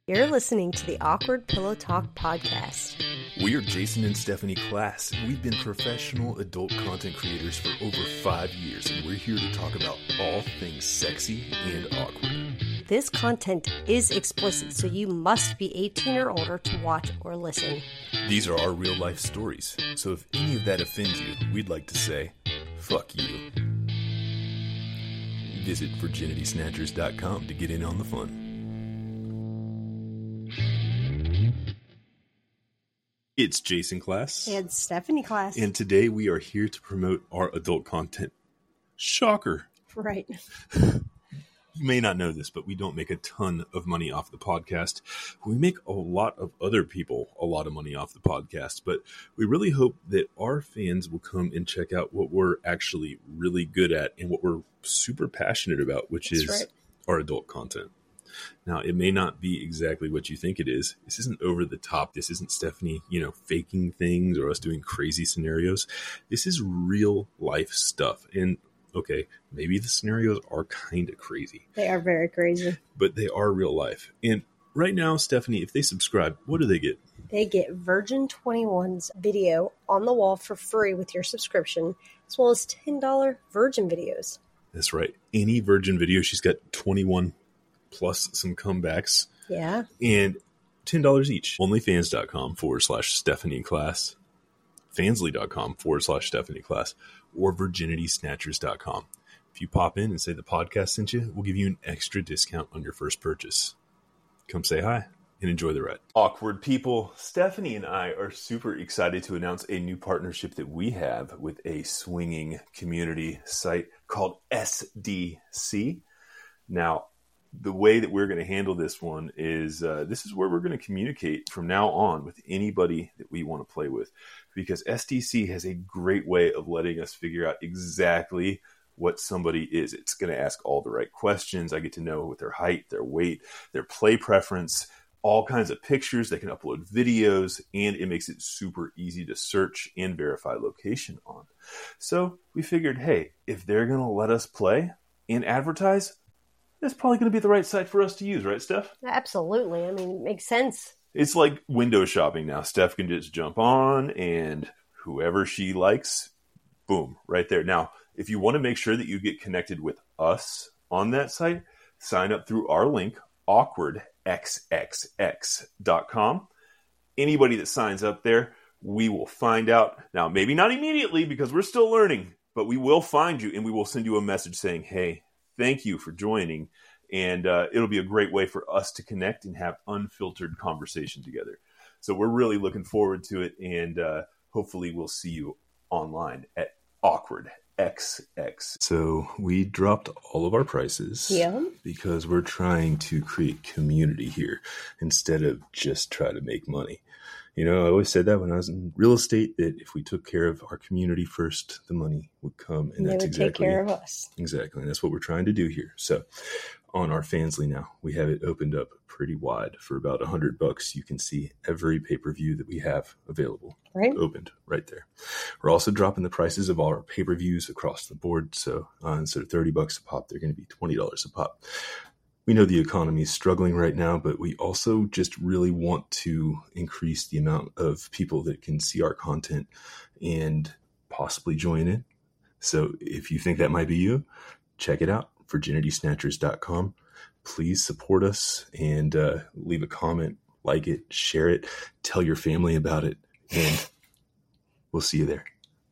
You're listening to the Awkward Pillow Talk podcast. We are Jason and Stephanie Class. We've been professional adult content creators for over 5 years, and we're here to talk about all things sexy and awkward. This content is explicit, so you must be 18 or older to watch or listen. These are our real life stories, so if any of that offends you, we'd like to say, fuck you. Visit virginitysnatchers.com to get in on the fun. It's Jason Class. And Stephanie Class. And today we are here to promote our adult content. Shocker. Right. You may not know this, but we don't make a ton of money off the podcast. We make a lot of other people a lot of money off the podcast, but we really hope that our fans will come and check out what we're actually really good at and what we're super passionate about, which is our adult content. Now, it may not be exactly what you think it is. This isn't over the top. This isn't Stephanie, faking things or us doing crazy scenarios. This is real life stuff. And okay, maybe the scenarios are kind of crazy. They are very crazy. But they are real life. And right now, Stephanie, if they subscribe, what do they get? They get Virgin 21's video on the wall for free with your subscription, as well as $10 Virgin videos. That's right. Any Virgin video, she's got 21 plus some comebacks. Yeah. And $10 each. Onlyfans.com/Stephanie Class. Fansly.com/Stephanie Class. Or virginitysnatchers.com. If you pop in and say the podcast sent you, we'll give you an extra discount on your first purchase. Come say hi and enjoy the ride. Awkward people, Stephanie and I are super excited to announce a new partnership that we have with a swinging community site called SDC. Now, the way that we're going to handle this one is this is where we're going to communicate from now on with anybody that we want to play with, because SDC has a great way of letting us figure out exactly what somebody is. It's going to ask all the right questions. I get to know what their height, their weight, their play preference, all kinds of pictures. They can upload videos, and it makes it super easy to search and verify location on. So we figured, hey, if they're going to let us play and advertise, that's probably going to be the right site for us to use, right, Steph? Absolutely. I mean, it makes sense. It's like window shopping now. Steph can just jump on, and whoever she likes, boom, right there. Now, if you want to make sure that you get connected with us on that site, sign up through our link, awkwardxxx.com. Anybody that signs up there, we will find out. Now, maybe not immediately because we're still learning, but we will find you, and we will send you a message saying, hey, thank you for joining, and it'll be a great way for us to connect and have unfiltered conversation together. So we're really looking forward to it, and hopefully we'll see you online at awkwardxx. So we dropped all of our prices because we're trying to create community here instead of just try to make money. I always said that when I was in real estate, that if we took care of our community first, the money would come. And that's exactly, take care of us. Exactly. And that's what we're trying to do here. So on our Fansly now, we have it opened up pretty wide for about $100. You can see every pay-per-view that we have available. Right. Opened right there. We're also dropping the prices of all our pay-per-views across the board. So instead of $30 a pop, they're going to be $20 a pop. We know the economy is struggling right now, but we also just really want to increase the amount of people that can see our content and possibly join in. So if you think that might be you, check it out, virginitysnatchers.com. Please support us and leave a comment, like it, share it, tell your family about it, and we'll see you there.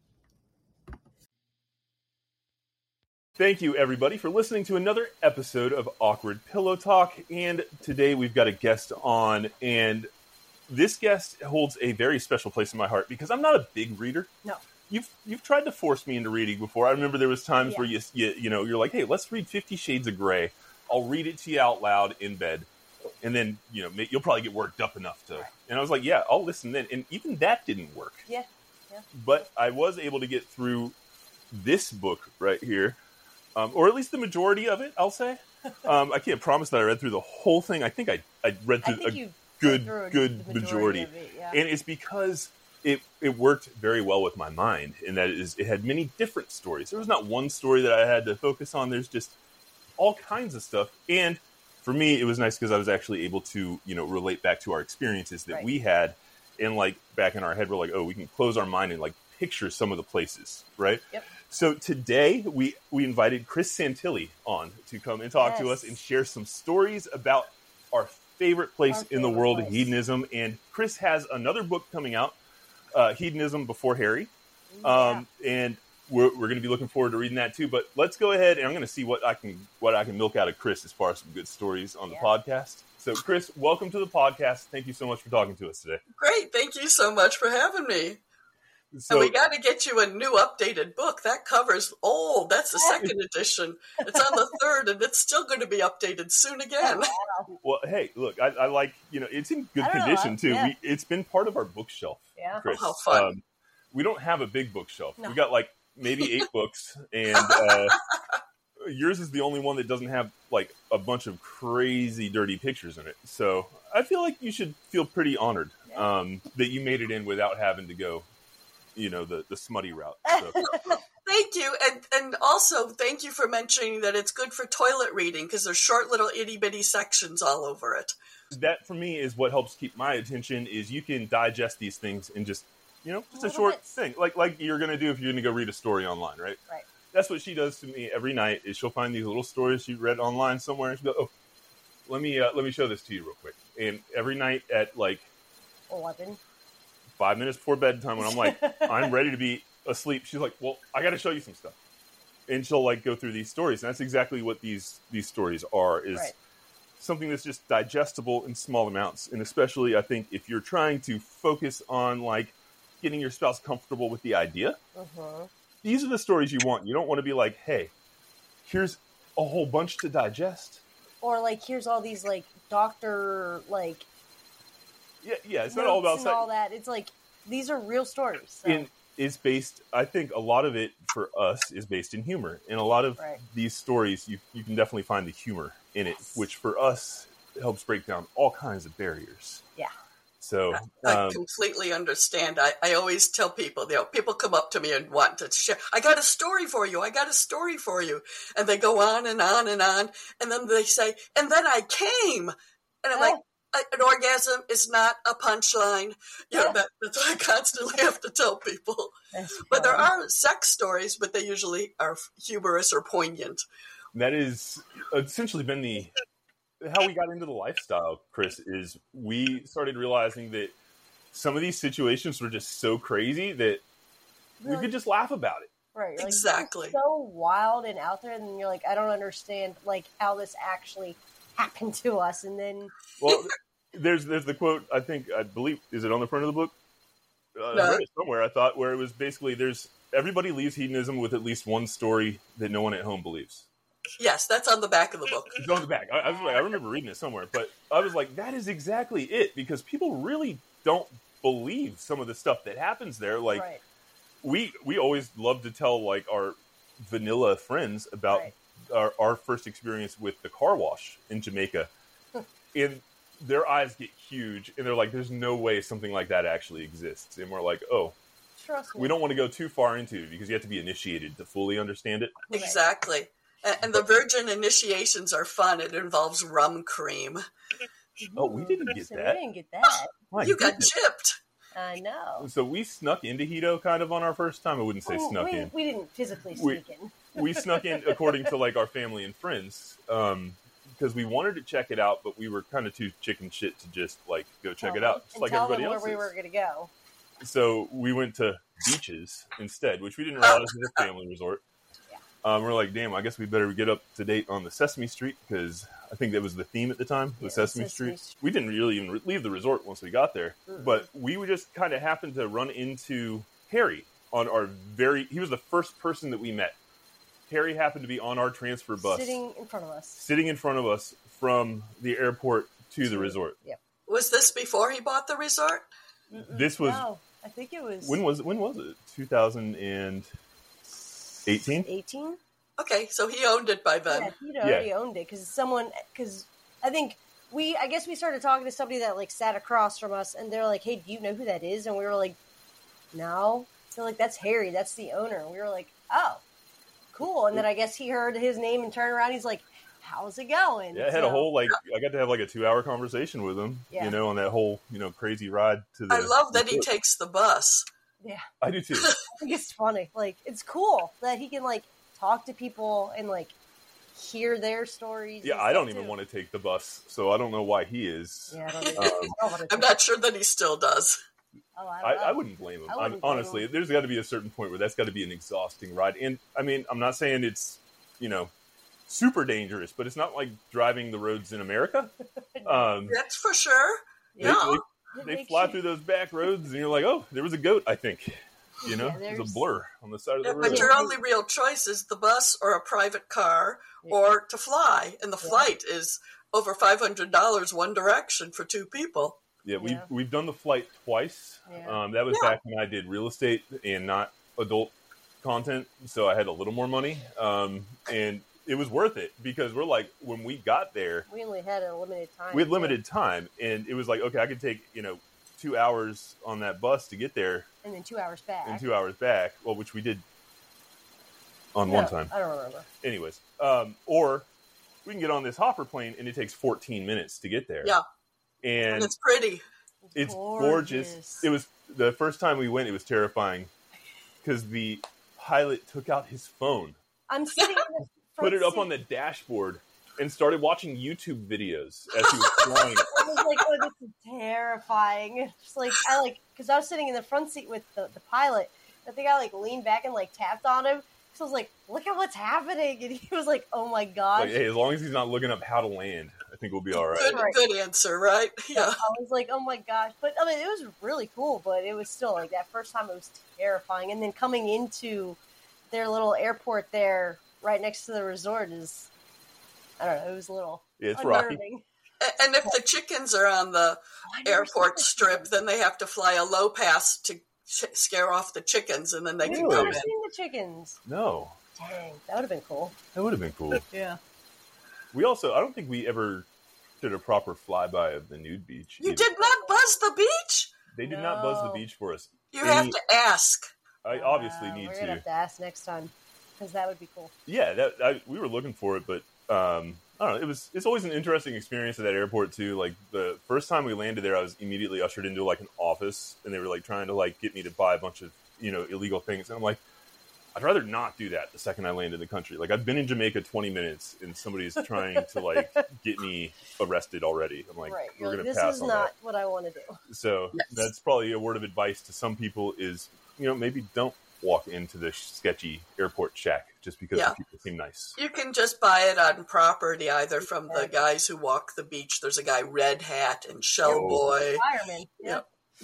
Thank you, everybody, for listening to another episode of Awkward Pillow Talk. And today we've got a guest on, and this guest holds a very special place in my heart because I'm not a big reader. No. You've tried to force me into reading before. I remember there was times where you're like, hey, let's read 50 Shades of Grey. I'll read it to you out loud in bed, and then you'll probably get worked up enough to. And I was like, yeah, I'll listen then. And even that didn't work. Yeah. But I was able to get through this book right here. Or at least the majority of it, I'll say. I can't promise that I read through the whole thing. I think I read through a good majority. Of it, yeah. And it's because it worked very well with my mind, in that it had many different stories. There was not one story that I had to focus on. There's just all kinds of stuff. And for me, it was nice because I was actually able to, relate back to our experiences that we had. And like back in our head, we're like, oh, we can close our mind and like picture some of the places, right? Yep. So today we invited Chris Santilli on to come and talk to us and share some stories about our favorite place in the world, hedonism. And Chris has another book coming out, Hedonism Before Harry. And we're going to be looking forward to reading that too. But let's go ahead and I'm going to see what I can milk out of Chris as far as some good stories on the podcast. So, Chris, welcome to the podcast. Thank you so much for talking to us today. Great. Thank you so much for having me. So, and we got to get you a new updated book. That covers old. That's the second edition. It's on the third, and it's still going to be updated soon again. Well, hey, look, I like, it's in good condition, too. Yeah. It's been part of our bookshelf, Chris. Oh, how fun. We don't have a big bookshelf. No. We got, like, maybe 8 books, and yours is the only one that doesn't have, like, a bunch of crazy, dirty pictures in it. So I feel like you should feel pretty honored that you made it in without having to go the smutty route. So. Thank you. And also thank you for mentioning that it's good for toilet reading because there's short little itty bitty sections all over it. That for me is what helps keep my attention is you can digest these things in just a short thing. Like you're going to do if you're going to go read a story online, right? Right. That's what she does to me every night is she'll find these little stories she read online somewhere and she'll go, oh, let me show this to you real quick. And every night at like 11. 5 minutes before bedtime when I'm like, I'm ready to be asleep. She's like, well, I got to show you some stuff. And she'll like go through these stories. And that's exactly what these stories are is something that's just digestible in small amounts. And especially I think if you're trying to focus on like getting your spouse comfortable with the idea, these are the stories you want. You don't want to be like, hey, here's a whole bunch to digest. Or like, here's all these like doctor, like, yeah, it's not all about all that. It's like these are real stories. So. And it's based. I think a lot of it for us is based in humor. In a lot of these stories, you can definitely find the humor in it, which for us helps break down all kinds of barriers. Yeah. So I completely understand. I always tell people, people come up to me and want to share. I got a story for you. I got a story for you, and they go on and on and on, and then they say, and then I came, and I'm like. An orgasm is not a punchline. That's what I constantly have to tell people. But there are sex stories, but they usually are humorous or poignant. That is essentially been how we got into the lifestyle, Chris, is we started realizing that some of these situations were just so crazy that we could just laugh about it. Right. Like, exactly. It's so wild and out there, and you're like, I don't understand like how this actually happened to us, and then there's the quote I believe is it on the front of the book? I read it somewhere I thought where it was basically everybody leaves hedonism with at least one story that no one at home believes. Yes, that's on the back of the book. It's on the back. I was like, I remember reading it somewhere, but I was like, that is exactly it because people really don't believe some of the stuff that happens there. Like we always love to tell like our vanilla friends about our first experience with the car wash in Jamaica. And their eyes get huge and they're like, there's no way something like that actually exists. And we're like, oh, trust me. We don't want to go too far into it because you have to be initiated to fully understand it. Exactly. And the virgin initiations are fun. It involves rum cream. Oh, we didn't get that. We didn't get that. You got gypped. I know. So we snuck into Hedo kind of on our first time. I wouldn't say snuck in. We didn't physically sneak in. We snuck in according to like our family and friends because we wanted to check it out, but we were kind of too chicken shit to just like go check it out, just like everybody else. Where we were going to go. So we went to beaches instead, which we didn't realize was a family resort. We're like, damn, I guess we better get up to date on the Sesame Street because I think that was the theme at the time, the Sesame Street. We didn't really even leave the resort once we got there, but we would just kind of happened to run into Harry on he was the first person that we met. Harry happened to be on our transfer bus. Sitting in front of us from the airport to the resort. Yep. Was this before he bought the resort? This was... No, I think it was... When was it? 2018? 18? Okay, so he owned it by then. Yeah, he'd already owned it because I guess we started talking to somebody that like sat across from us and they're like, hey, do you know who that is? And we were like, no. They're like, that's Harry, that's the owner. And we were like, oh, cool. And then I guess he heard his name and turned around. He's like, how's it going? Yeah, I had a whole, like, I got to have like a 2-hour conversation with him, you know, on that whole, you know, crazy ride to the. I love that he takes the bus. Yeah. I do too. I think it's funny. Like, it's cool that he can, like, talk to people and, like, hear their stories. Yeah, I don't even want to take the bus, so I don't know why he is. Yeah, I don't I'm not sure that he still does. Oh, I wouldn't blame him. Honestly, there's got to be a certain point where that's got to be an exhausting ride. And, I mean, I'm not saying it's, you know, super dangerous, but it's not like driving the roads in America. That's for sure. They fly through those back roads, and you're like, oh, there was a goat, I think. You know, there's a blur on the side of the road. But your only real choice is the bus or a private car or to fly. And the flight is over $500 one direction for 2 people. Yeah, we've done the flight twice. Yeah. That was back when I did real estate and not adult content, so I had a little more money. And it was worth it because we're like, when we got there, we only had a limited time. We had limited time, and it was like, okay, I could take 2 hours on that bus to get there, and then 2 hours back. Well, which we did on one time. I don't remember. Anyways, or we can get on this Hopper plane, and it takes 14 minutes to get there. Yeah, and it's pretty. It's gorgeous. It was the first time we went. It was terrifying because the pilot took out his phone. I'm sitting in the put it up on the dashboard and started watching YouTube videos as he was flying. I was like, oh, this is terrifying. Just like, because I was sitting in the front seat with the pilot. I think I leaned back and tapped on him. So I was like, look at what's happening. And he was like, oh my gosh. Like, hey, as long as he's not looking up how to land, I think we'll be all right. Good answer, right? Yeah. I was like, oh my gosh. But I mean, it was really cool, but it was still that first time it was terrifying. And then coming into their little airport there right next to the resort is, I don't know, it was a little it's unnerving. Rocky. And if the chickens are on the airport strip, then they have to fly a low pass to scare off the chickens, and then they can come in. I've never seen the chickens. No. Dang, that would have been cool. That would have been cool. Yeah. We also, I don't think we ever did a proper flyby of the nude beach. You did not buzz the beach? They did not buzz the beach for us. You have to ask. I obviously need we're going to have to ask next time, because that would be cool. Yeah, we were looking for it, but I don't know. It's always an interesting experience at that airport too. Like the first time we landed there, I was immediately ushered into an office, and they were trying to get me to buy a bunch of illegal things, and I'm like, I'd rather not do that the second I land in the country. I've been in Jamaica 20 minutes, and somebody's trying to get me arrested already. I'm like, right. We're going to this pass is on not that. what I want to do. So that's probably a word of advice to some people is, maybe don't walk into the sketchy airport shack just because the people seem nice. You can just buy it on property, either from the guys who walk the beach. There's a guy, Red Hat and Shellboy. Fireman. Yeah.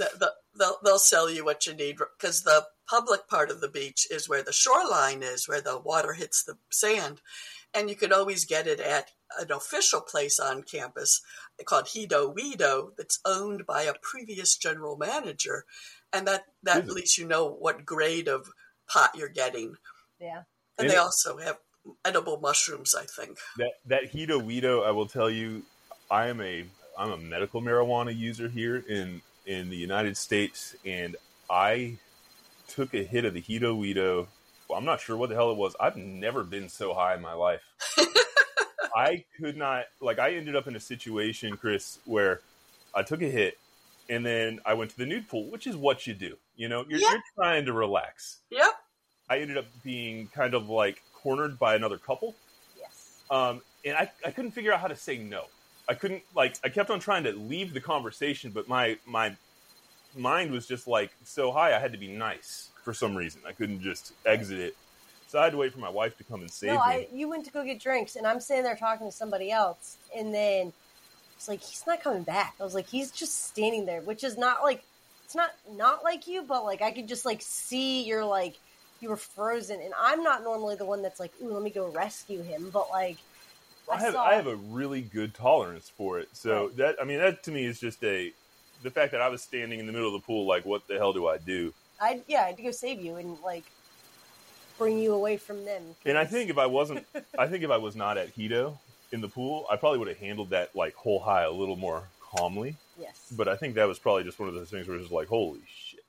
They'll sell you what you need, because the public part of the beach is where the shoreline is, where the water hits the sand. And you could always get it at an official place on campus called Hido Weedo that's owned by a previous general manager. And that lets you know what grade of pot you're getting. Yeah. And they also have edible mushrooms, I think. That Hido Weedo, I will tell you, I'm a medical marijuana user here in the United States, and I took a hit of the Hido Weedo. Well, I'm not sure what the hell it was. I've never been so high in my life. I could not, I ended up in a situation, Chris, where I took a hit, and then I went to the nude pool, which is what you do. You're trying to relax. Yep. I ended up being kind of cornered by another couple. Yes. And I couldn't figure out how to say no. I couldn't, I kept on trying to leave the conversation, but my mind was just so high I had to be nice for some reason. I couldn't just exit it. So I had to wait for my wife to come and save me. You went to go get drinks, and I'm sitting there talking to somebody else, and then it's he's not coming back. I was like, he's just standing there, which is not it's not like you, but I could just see you're you were frozen, and I'm not normally the one that's ooh, let me go rescue him, but I have a really good tolerance for it. So that to me is just the fact that I was standing in the middle of the pool, what the hell do I do? I had to go save you and bring you away from them. And I think if I was not at Hido in the pool, I probably would have handled that whole high a little more calmly. Yes. But I think that was probably just one of those things where it's just holy shit.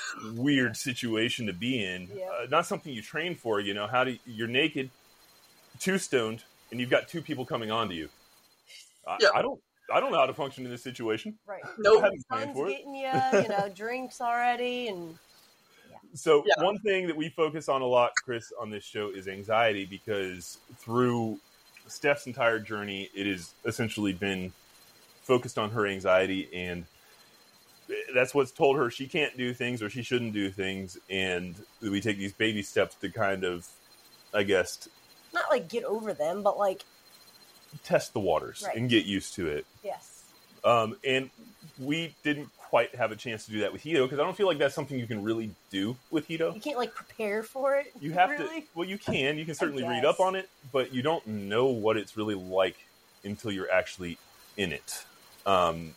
Weird situation to be in. Yeah. Not something you train for, you're naked. too stoned, and you've got two people coming on to you. Yeah. I don't know how to function in this situation. Right. Nope. I haven't planned Sun's for it. getting you, drinks already, and So Yeah. one thing that we focus on a lot, Chris, on this show is anxiety, because through Steph's entire journey, it has essentially been focused on her anxiety, and that's what's told her she can't do things or she shouldn't do things, and we take these baby steps to kind of, I guess, not like get over them, but like, test the waters Right. and get used to it. yes. And we didn't quite have a chance to do that with Hito, because I don't feel like that's something you can really do with Hito. You can't like prepare for it. You have really? to. Well, you can certainly read guess. up on it, but you don't know what it's really like until you're actually in it. I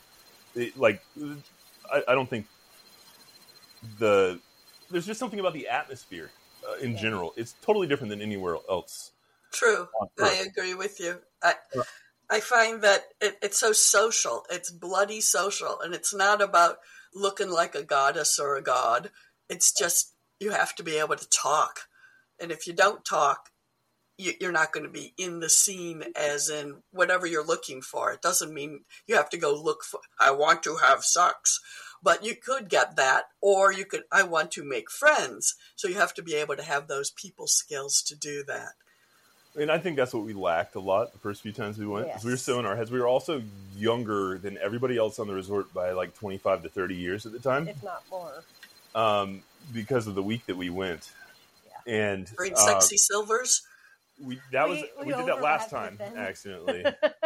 don't think there's just something about the atmosphere in general. It's totally different than anywhere else. True. on I Earth. agree with you. I find that it's so social. It's bloody social. And it's not about looking like a goddess or a god. It's just you have to be able to talk. And if you don't talk, you're not going to be in the scene as in whatever you're looking for. It doesn't mean you have to go look for, I want to have sex. But you could get that, or you could, I want to make friends. So you have to be able to have those people skills to do that. And I think that's what we lacked a lot the first few times we went. Yes. Because we were so in our heads. We were also younger than everybody else on the resort by like 25 to 30 years at the time, If not more. because of the week that we went. Yeah. And Green sexy silvers. we did We that last overlapped time with them. accidentally.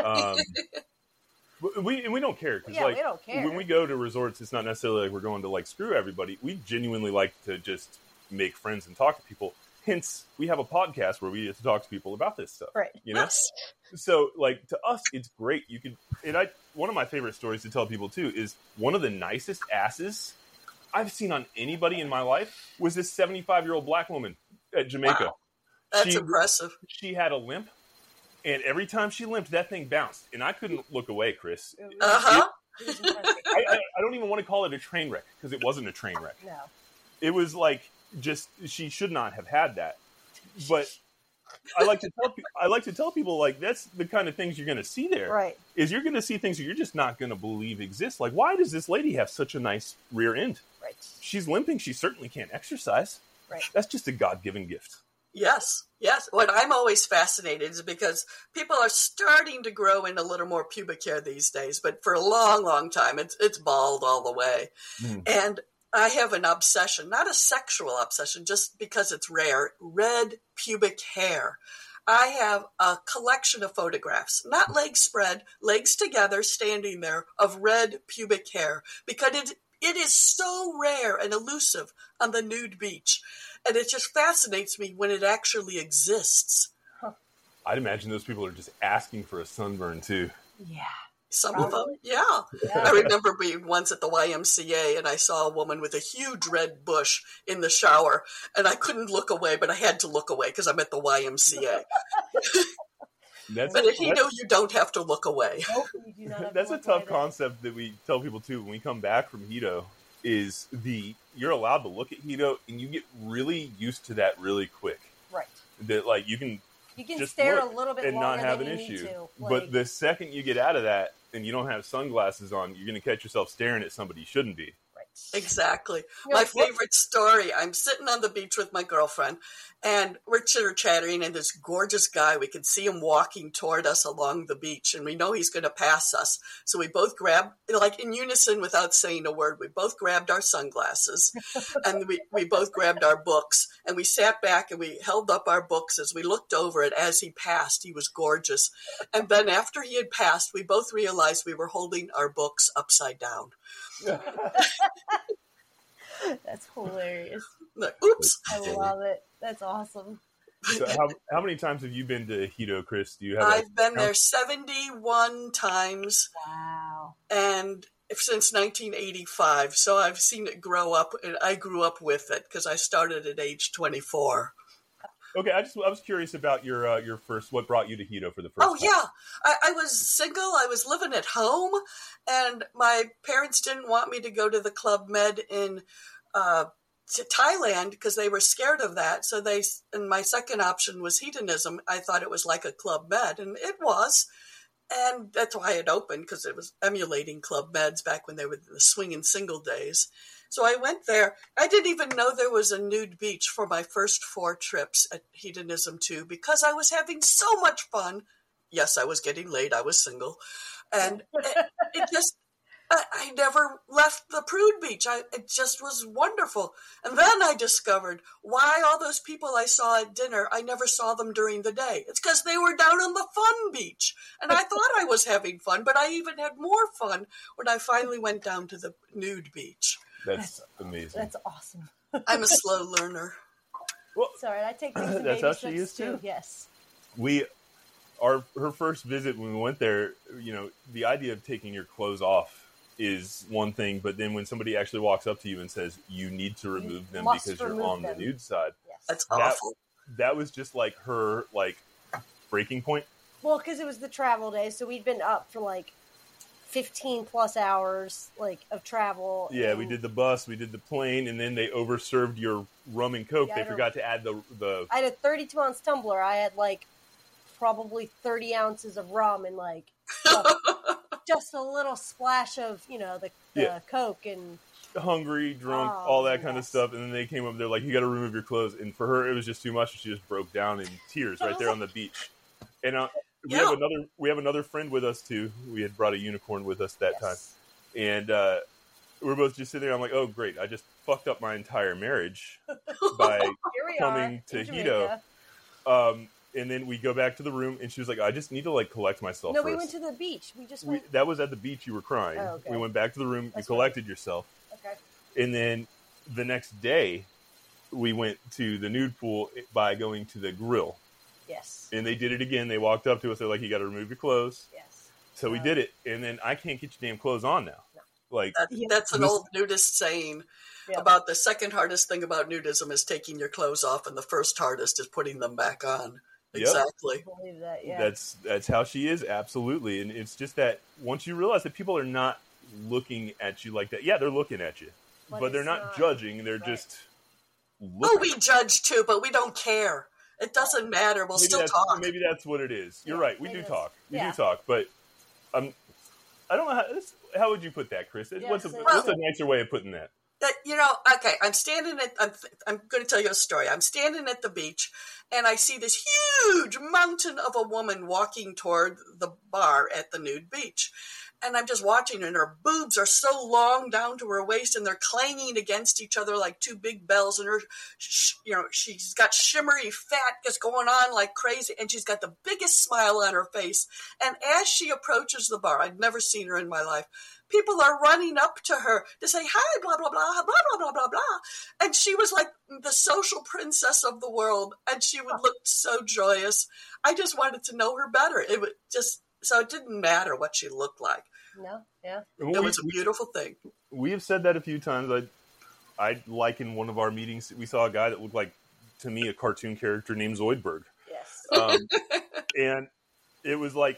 We don't care, because Yeah, we don't care. when we go to resorts, it's not necessarily like we're going to like screw everybody. We genuinely like to just make friends and talk to people. Hence, we have a podcast where we get to talk to people about this stuff. Right. You know? Yes. So, like, to us, it's great. You can, one of my favorite stories to tell people too is one of the nicest asses I've seen on anybody in my life was this 75-year-old black woman at Jamaica. Wow. That's impressive. She had a limp, and every time she limped, that thing bounced, and I couldn't look away, Chris. Uh-huh. It was impressive. I don't even want to call it a train wreck, because it wasn't a train wreck. No. It was like, just, she should not have had that. But I like to tell people, like, that's the kind of things you're going to see there. Right. Is you're going to see things that you're just not going to believe exist. Like, why does this lady have such a nice rear end? Right. She's limping. She certainly can't exercise. Right. That's just a God-given gift. Yes. Yes. What I'm always fascinated is because people are starting to grow in a little more pubic hair these days, but for a long, long time, it's bald all the way. Mm. And I have an obsession, not a sexual obsession, just because it's rare, red pubic hair. I have a collection of photographs, not legs spread, legs together, standing there, of red pubic hair, because it is so rare and elusive on the nude beach. And it just fascinates me when it actually exists. I'd imagine those people are just asking for a sunburn, too. Yeah. Some Probably. of them, yeah. I remember being once at the YMCA and I saw a woman with a huge red bush in the shower, and I couldn't look away, but I had to look away because I'm at the YMCA. But if you know, you don't have to look away. Nope, you do not have to That's a look tough like concept that we tell people too when we come back from Hito. Is you're allowed to look at Hito and you get really used to that really quick. that. Right. That like you can just stare a look little bit and longer not have than an you need issue. to. But the second you get out of that and you don't have sunglasses on, you're going to catch yourself staring at somebody you shouldn't be. Right. Exactly. You know, My favorite story, I'm sitting on the beach with my girlfriend, and we're chitter-chattering, and this gorgeous guy, we can see him walking toward us along the beach, and we know he's going to pass us. So we both grabbed, like in unison without saying a word, we both grabbed our sunglasses, and we both grabbed our books, and we sat back and we held up our books as we looked over it as he passed. He was gorgeous. And then after he had passed, we both realized we were holding our books upside down. That's hilarious. Like, oops. I love it. That's awesome. So how many times have you been to Hito, Chris? Do you have? I've been there 71 times, Wow. and since 1985. So I've seen it grow up, and I grew up with it because I started at age 24. Okay, I was curious about your first. What brought you to Hito for the first? Oh, time? yeah. I was single. I was living at home, and my parents didn't want me to go to the Club Med in to Thailand because they were scared of that. So and my second option was hedonism. I thought it was like a Club Med, and it was. And that's why it opened, because it was emulating Club Meds back when they were the swinging single days. So I went there. I didn't even know there was a nude beach for my first 4 trips at Hedonism 2 because I was having so much fun. Yes, I was getting laid. I was single. And it just, I never left the Prude Beach. It just was wonderful. And then I discovered why all those people I saw at dinner, I never saw them during the day. It's because they were down on the fun beach. And I thought I was having fun, but I even had more fun when I finally went down to the nude beach. That's amazing. That's awesome. I'm a slow learner. Well, Sorry, I take things in that's baby how she steps is too. Yes. Her first visit when we went there, the idea of taking your clothes off is one thing, but then when somebody actually walks up to you and says you need to remove them because you're on the nude side, yes. That's awful. That was just like her breaking point. Well, because it was the travel day, so we'd been up for 15 plus hours of travel. Yeah, we did the bus, we did the plane, and then they overserved your rum and coke. They forgot to add the. I had a 32-ounce tumbler. I had probably 30 ounces of rum and just a little splash of the coke and hungry, drunk, all that kind of stuff. And then they came up, they're like, you got to remove your clothes. And for her, it was just too much. She just broke down in tears right there on the beach. And we have another friend with us too. We had brought a unicorn with us that time, and we're both just sitting there. I'm like, oh great, I just fucked up my entire marriage by coming to Hedo. And then we go back to the room, and she was like, I just need to collect myself. No, we went to the beach. We just went. That was at the beach. You were crying. Oh, okay. We went back to the room. You collected yourself. Okay. And then the next day, we went to the nude pool by going to the grill. Yes. And they did it again. They walked up to us. They're like, you got to remove your clothes. Yes. So we did it. And then I can't get your damn clothes on now. No. That's an old nudist saying about the second hardest thing about nudism is taking your clothes off, and the first hardest is putting them back on. Exactly. I believe that, yeah. That's how she is, absolutely. And it's just that once you realize that people are not looking at you like that, they're looking at you. But they're not judging. They're just looking. Oh, we judge too, but we don't care. It doesn't matter. We'll still talk. Maybe that's what it is. You're right. We do talk. We do talk. But I don't know how would you put that, Chris? What's a nicer way of putting that? Okay, I'm going to tell you a story. I'm standing at the beach, and I see this huge mountain of a woman walking toward the bar at the nude beach. And I'm just watching, and her boobs are so long down to her waist, and they're clanging against each other like two big bells. And her, she's got shimmery fat just going on like crazy, and she's got the biggest smile on her face. And as she approaches the bar, I'd never seen her in my life, people are running up to her to say, hi, blah, blah, blah, blah, blah, blah, blah, blah. And she was like the social princess of the world, and she would look so joyous. I just wanted to know her better. It would so it didn't matter what she looked like. No, yeah. It was a beautiful thing. We have said that a few times. I in one of our meetings, we saw a guy that looked like, to me, a cartoon character named Zoidberg. Yes. And it was like,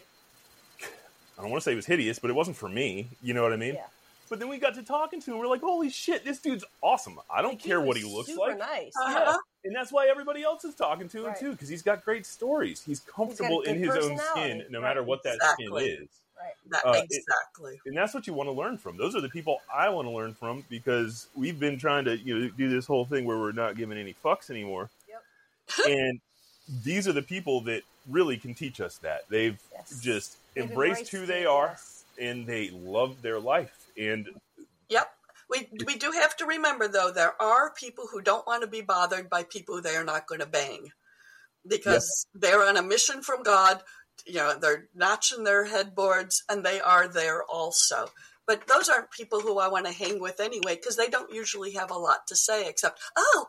I don't want to say it was hideous, but it wasn't for me. You know what I mean? Yeah. But then we got to talking to him. We're like, holy shit, this dude's awesome. I don't care what he looks super like. Nice. Yeah. And that's why everybody else is talking to him, too, because he's got great stories. He's comfortable in his own skin, no matter what that skin is. Right. Exactly. And that's what you want to learn from. Those are the people I want to learn from, because we've been trying to do this whole thing where we're not giving any fucks anymore. Yep. And these are the people that really can teach us that. They've just embraced who they are, and they love their life. And yep. We do have to remember, though, there are people who don't want to be bothered by people they are not going to bang, because they're on a mission from God. They're notching their headboards, and they are there also. But those aren't people who I want to hang with anyway, because they don't usually have a lot to say except, oh.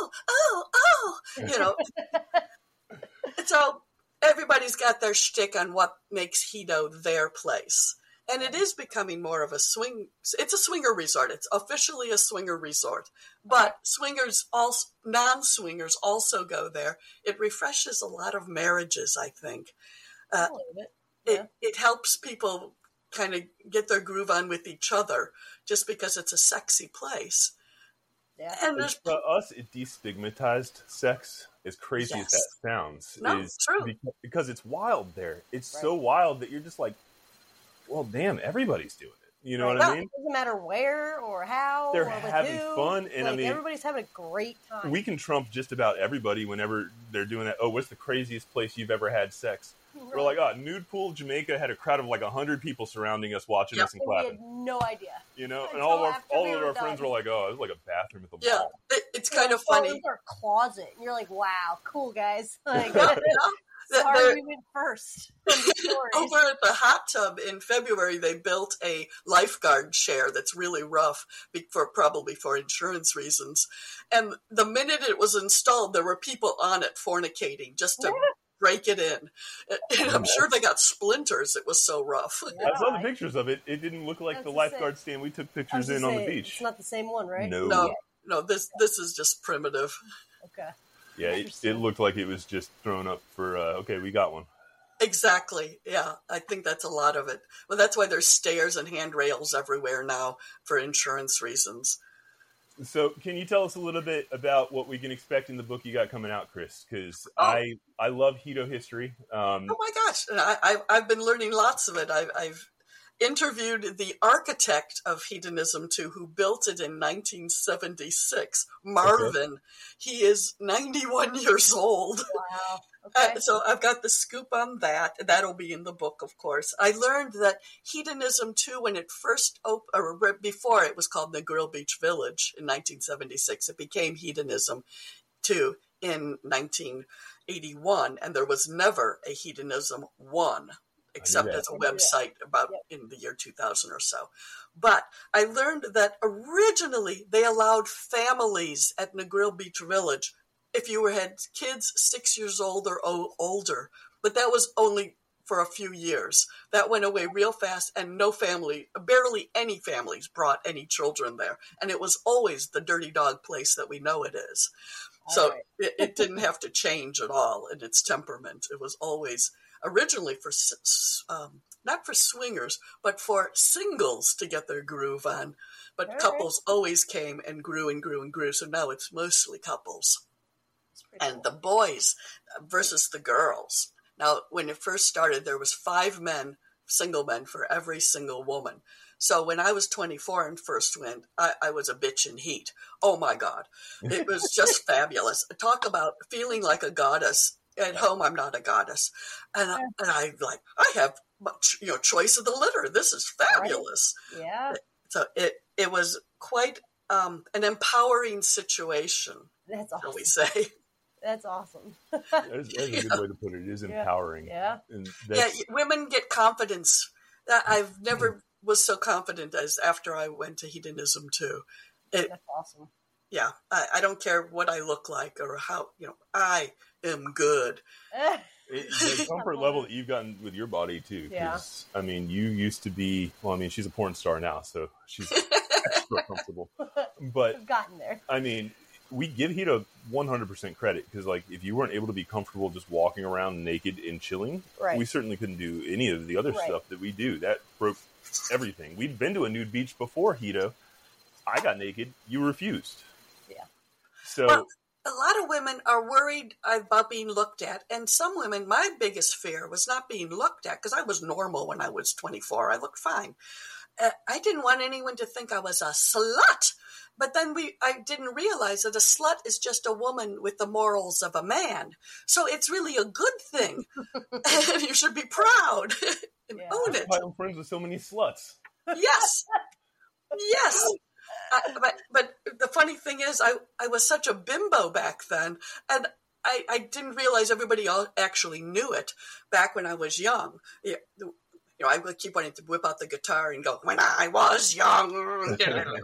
So everybody's got their shtick on what makes Hedo their place. And it is becoming more of a it's a swinger resort. It's officially a swinger resort. But non-swingers also go there. It refreshes a lot of marriages, I think. It helps people kind of get their groove on with each other, just because it's a sexy place. Yeah. And there's For us, it destigmatized sex, as crazy as that sounds. No, true. Because it's wild there. It's Right. so wild that you're just like, well, damn, everybody's doing it. You know what I mean? It doesn't matter where or how. They're or with having who. fun, and like, I mean, everybody's having a great time. we can trump just about everybody whenever they're doing that. Oh, what's the craziest place you've ever had sex? Right. We're like, oh, Nude Pool, Jamaica had a crowd of like 100 people surrounding us, watching us and we clapping. had no idea. You know, and Until all of after we our were friends done. were like, oh, it was like a bathroom at the Yeah, mall. it's kind of It funny. was our closet. And you're like, wow, cool, guys. Like, That sorry they're- we went first. From the stories. Over at the hot tub in February, they built a lifeguard chair that's really rough, probably for insurance reasons. And the minute it was installed, there were people on it fornicating just to break it in. And I'm sure they got splinters. It was so rough. I saw the pictures of it. It didn't look like That's the the lifeguard same. stand we took I was pictures in gonna on the say, beach. It's not the same one, right? No. No, this is just primitive. Okay. Yeah, it looked like it was just thrown up for, okay, we got one. Exactly. Yeah, I think that's a lot of it. Well, that's why there's stairs and handrails everywhere now for insurance reasons. So, can you tell us a little bit about what we can expect in the book you got coming out, Chris? Because I love Hedo history. Oh my gosh, and I've been learning lots of it. I've interviewed the architect of Hedonism 2, who built it in 1976, Marvin. Okay. He is 91 years old. Wow. Okay. So I've got the scoop on that. That'll be in the book, of course. I learned that Hedonism 2, when it first opened, or before it was called Negril Beach Village in 1976, it became Hedonism 2 in 1981, and there was never a Hedonism 1. Except as a website about in the year 2000 or so. But I learned that originally they allowed families at Negril Beach Village if you had kids 6 years old or older. But that was only for a few years. That went away real fast, and barely any families brought any children there. And it was always the dirty dog place that we know it is. So it didn't have to change at all in its temperament. It was always originally for not for swingers, but for singles to get their groove on. But couples always came and grew and grew and grew. So now it's mostly couples. And cool. The boys versus the girls. Now, when it first started, there was 5 men, single men, for every single woman. So when I was 24 and first went, I was a bitch in heat. Oh my God. It was just fabulous. Talk about feeling like a goddess. At home, I'm not a goddess. And I have choice of the litter. This is fabulous. Right. Yeah. So it was quite an empowering situation. That's awesome. Shall we say. That's awesome. That's a good way to put it. It is empowering. Yeah. And women get confidence. I've never was so confident as after I went to Hedonism 2. That's awesome. Yeah. I don't care what I look like or how, I am good. The comfort level that you've gotten with your body, too. Because, I mean, you used to be, she's a porn star now, so she's extra comfortable. But We've gotten there. I mean, we give Hedo 100% credit because, if you weren't able to be comfortable just walking around naked and chilling, we certainly couldn't do any of the other stuff that we do. That broke everything. We'd been to a nude beach before Hedo. I got naked. You refused. Yeah. So a lot of women are worried about being looked at. And some women, my biggest fear was not being looked at because I was normal when I was 24. I looked fine. I didn't want anyone to think I was a slut. But then I didn't realize that a slut is just a woman with the morals of a man. So it's really a good thing. And you should be proud and own it. I'm friends with so many sluts. Yes. Yes. But the funny thing is, I was such a bimbo back then, and I didn't realize everybody actually knew it back when I was young. I would keep wanting to whip out the guitar and go, when I was young.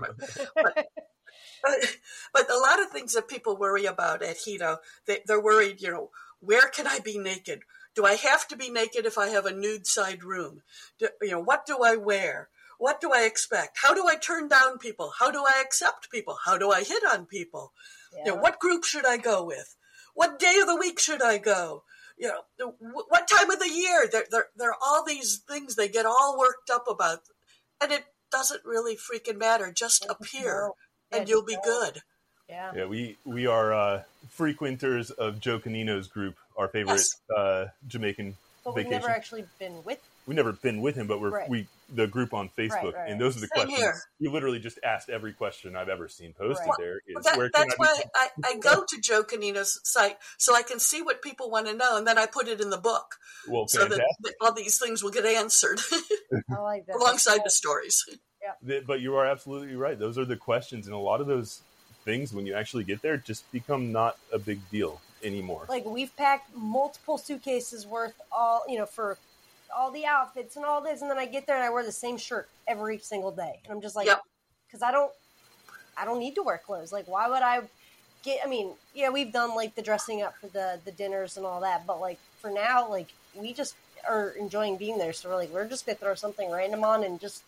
But a lot of things that people worry about at Hedo, they're worried, where can I be naked? Do I have to be naked if I have a nude side room? What do I wear? What do I expect? How do I turn down people? How do I accept people? How do I hit on people? Yeah. What group should I go with? What day of the week should I go? What time of the year? There are all these things they get all worked up about. And it doesn't really freaking matter. Just appear and you'll be good. Yeah. Yeah, we are frequenters of Joe Canino's group, our favorite Jamaican But we've vacation. never actually been with. We've never been with him, but the group on Facebook, Right. and those are the Same questions. here. You literally just asked every question I've ever seen posted Right. there. Is Well, that's why I go to Joe Canino's site so I can see what people want to know, and then I put it in the book. Well, so that all these things will get answered I like that. alongside the stories. But you are absolutely right. Those are the questions, and a lot of those things, when you actually get there, just become not a big deal anymore. Like, we've packed multiple suitcases worth for all the outfits and all this, and then I get there and I wear the same shirt every single day, and I'm just like, because I don't need to wear clothes. Like, why would I get? I mean, yeah, we've done like the dressing up for the dinners and all that, but like for now, like we just are enjoying being there, so we're just gonna throw something random on and just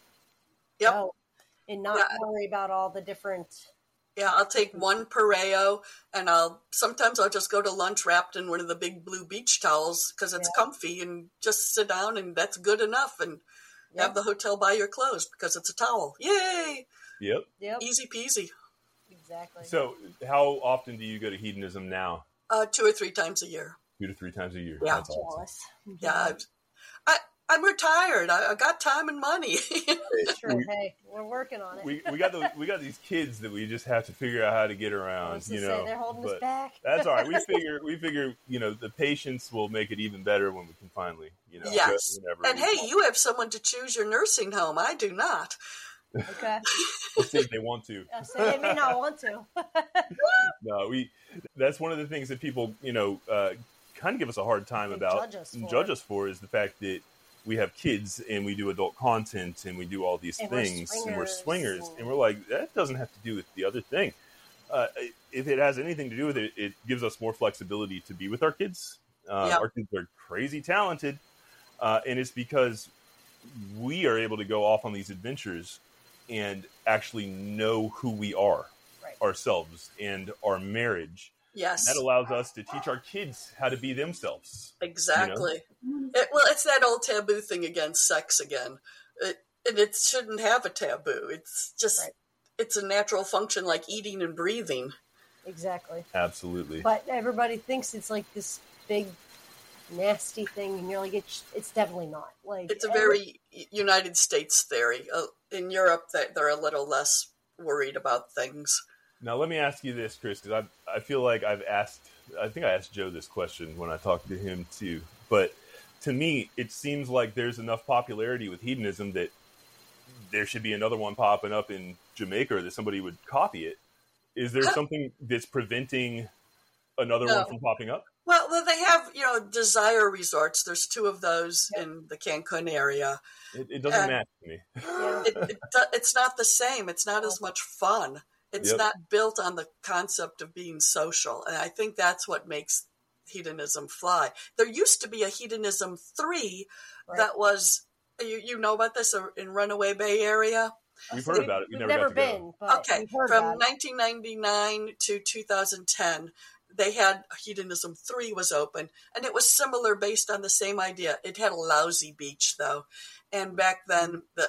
go and not worry about all the different. Yeah, I'll take one pareo, and sometimes I'll just go to lunch wrapped in one of the big blue beach towels because it's comfy, and just sit down, and that's good enough. And have the hotel buy your clothes because it's a towel. Yay! Yep. Easy peasy. Exactly. So, how often do you go to Hedonism now? 2 or 3 times a year. 2 to 3 times a year. Yeah. That's awesome. Yeah. I'm retired. I got time and money. True. Hey, we're working on it. We got these kids that we just have to figure out how to get around. They're holding us back. That's all right. We figure the patience will make it even better when we can finally Yes. And hey, you have someone to choose your nursing home. I do not. Okay. We'll see if they want to. So they may not want to. No, that's one of the things that people kind of give us a hard time about and judge us for is the fact that we have kids and we do adult content and we do all these things and we're swingers and we're like, that doesn't have to do with the other thing. If it has anything to do with it, it gives us more flexibility to be with our kids. Our kids are crazy talented, and it's because we are able to go off on these adventures and actually know who we are ourselves and our marriage. Yes. And that allows us to teach our kids how to be themselves. Exactly. It's that old taboo thing against sex again. It shouldn't have a taboo. It's just, it's a natural function like eating and breathing. Exactly. Absolutely. But everybody thinks it's like this big, nasty thing, and you're like, it's definitely not. Like, it's a very United States theory. In Europe, they're a little less worried about things. Now, let me ask you this, Chris, because I feel like I think I asked Joe this question when I talked to him too. But to me, it seems like there's enough popularity with hedonism that there should be another one popping up in Jamaica or that somebody would copy it. Is there something that's preventing another one from popping up? Well, they have, desire resorts. There's 2 of those in the Cancun area. It doesn't match to me. It's not the same. It's not as much fun. It's not built on the concept of being social. And I think that's what makes hedonism fly. There used to be a hedonism 3 that was, you know about this in Runaway Bay area? We've heard about it. We've never been. But okay. From 1999 to 2010, they had Hedonism 3 was open, and it was similar based on the same idea. It had a lousy beach, though. And back then, the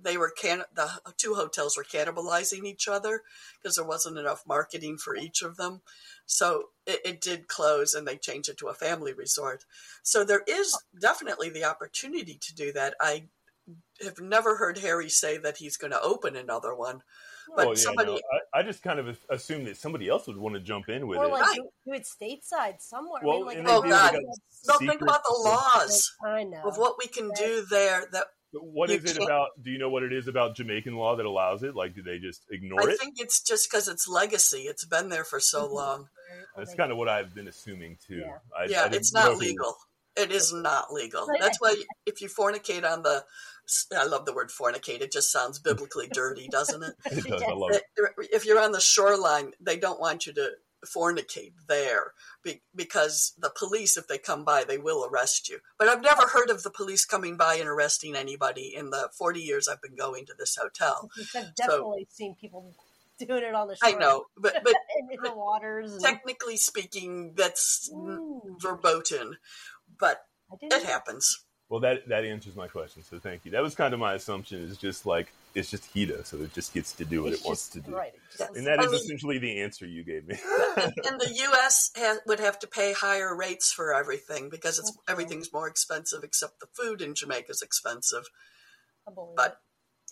2 hotels were cannibalizing each other because there wasn't enough marketing for each of them. So it did close, and they changed it to a family resort. So there is definitely the opportunity to do that. I have never heard Harry say that he's going to open another one. But I just kind of assumed that somebody else would want to jump in with it. Or like do it stateside somewhere. Well, I mean, oh God! Don't think about the laws of what we can do there. What is it about? Do you know what it is about Jamaican law that allows it? Like, do they just ignore it? I think it's just because it's legacy. It's been there for so long. That's kind of what I've been assuming too. Yeah, it's not legal. It is not legal. That's why if you fornicate on the, I love the word fornicate. It just sounds biblically dirty, doesn't it? It does. I love it. If you're on the shoreline, they don't want you to fornicate there because the police, if they come by, they will arrest you. But I've never heard of the police coming by and arresting anybody in the 40 years I've been going to this hotel. I've definitely seen people doing it on the shore. I know, but in the waters. Technically speaking, that's verboten, but it happens. Well, that answers my question, so thank you. That was kind of my assumption, is just like, it's just HIDA, so it just gets to do what it wants to do. Right. And that is essentially the answer you gave me. And the U.S. would have to pay higher rates for everything because everything's more expensive, except the food in Jamaica is expensive. But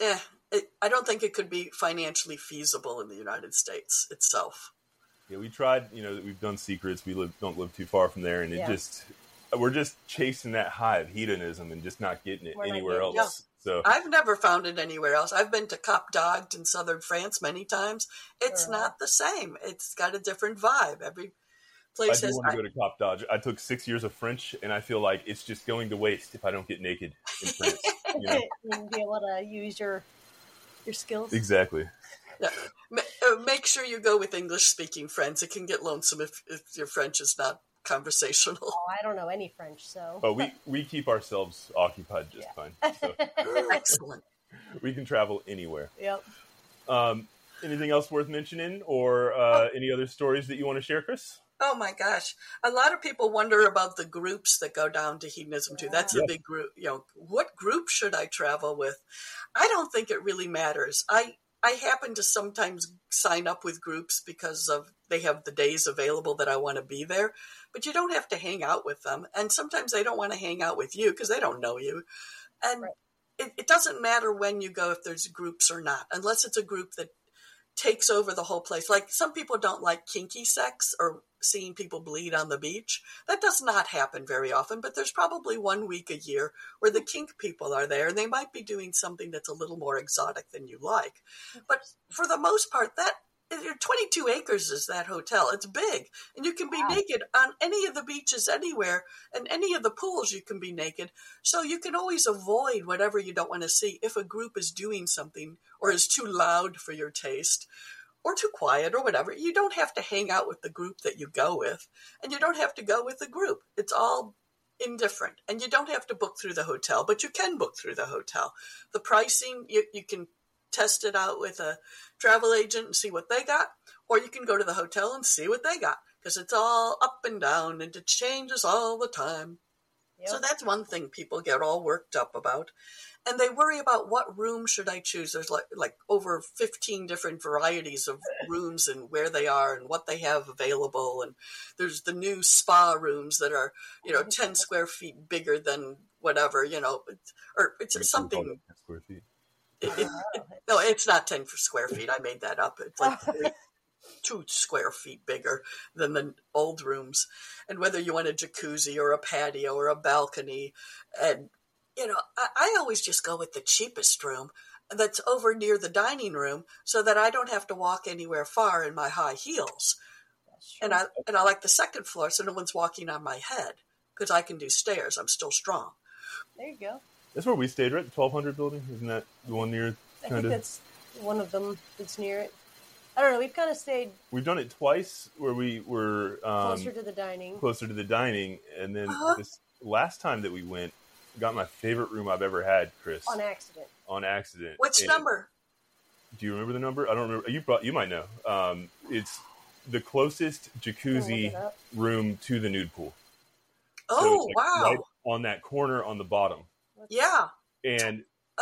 I don't think it could be financially feasible in the United States itself. Yeah, we tried. We've done secrets. We don't live too far from there, and we're just chasing that high of hedonism and just not getting it anywhere else. Yeah. So I've never found it anywhere else. I've been to Cap d'Agde in southern France many times. It's not the same. It's got a different vibe. Every place I do want to go to Cap d'Agde. I took 6 years of French, and I feel like it's just going to waste if I don't get naked in France. And be able to use your skills. Exactly. Yeah. Make sure you go with English-speaking friends. It can get lonesome if your French is not conversational. Oh, I don't know any French, so. Oh, we keep ourselves occupied just fine. So. Excellent. We can travel anywhere. Yep. Anything else worth mentioning, or any other stories that you want to share, Chris? Oh my gosh. A lot of people wonder about the groups that go down to hedonism too. That's a big group. What group should I travel with? I don't think it really matters. I happen to sometimes sign up with groups because they have the days available that I want to be there, but you don't have to hang out with them. And sometimes they don't want to hang out with you because they don't know you. And it doesn't matter when you go, if there's groups or not, unless it's a group that takes over the whole place. Like, some people don't like kinky sex or seeing people bleed on the beach. That does not happen very often, but there's probably 1 week a year where the kink people are there, and they might be doing something that's a little more exotic than you like. But for the most part, 22 acres is that hotel. It's big, and you can be naked on any of the beaches anywhere, and any of the pools you can be naked. So you can always avoid whatever you don't want to see if a group is doing something or is too loud for your taste or too quiet or whatever. You don't have to hang out with the group that you go with, and you don't have to go with the group. It's all indifferent, and you don't have to book through the hotel, but you can book through the hotel. The pricing, you can test it out with a travel agent and see what they got, or you can go to the hotel and see what they got, because it's all up and down and it changes all the time. Yep. So that's one thing people get all worked up about. And they worry about what room should I choose. There's like over 15 different varieties of rooms and where they are and what they have available. And there's the new spa rooms that are, 10 square feet bigger than whatever, or it's something. 10 square feet. No, it's not 10 square feet. I made that up. It's like 2 square feet bigger than the old rooms. And whether you want a jacuzzi or a patio or a balcony, and I always just go with the cheapest room that's over near the dining room, so that I don't have to walk anywhere far in my high heels. And I like the second floor, so no one's walking on my head, because I can do stairs. I'm still strong. There you go. That's where we stayed, right? The 1200 building? Isn't that the one near? I think that's one of them that's near it. I don't know. We've kind of stayed. We've done it twice where we were closer to the dining. Closer to the dining, and then this last time that we went, got my favorite room I've ever had, Chris. On accident. Which number? Do you remember the number? I don't remember. You might know. It's the closest jacuzzi room to the nude pool. Oh, so wow! Right on that corner on the bottom. Yeah. And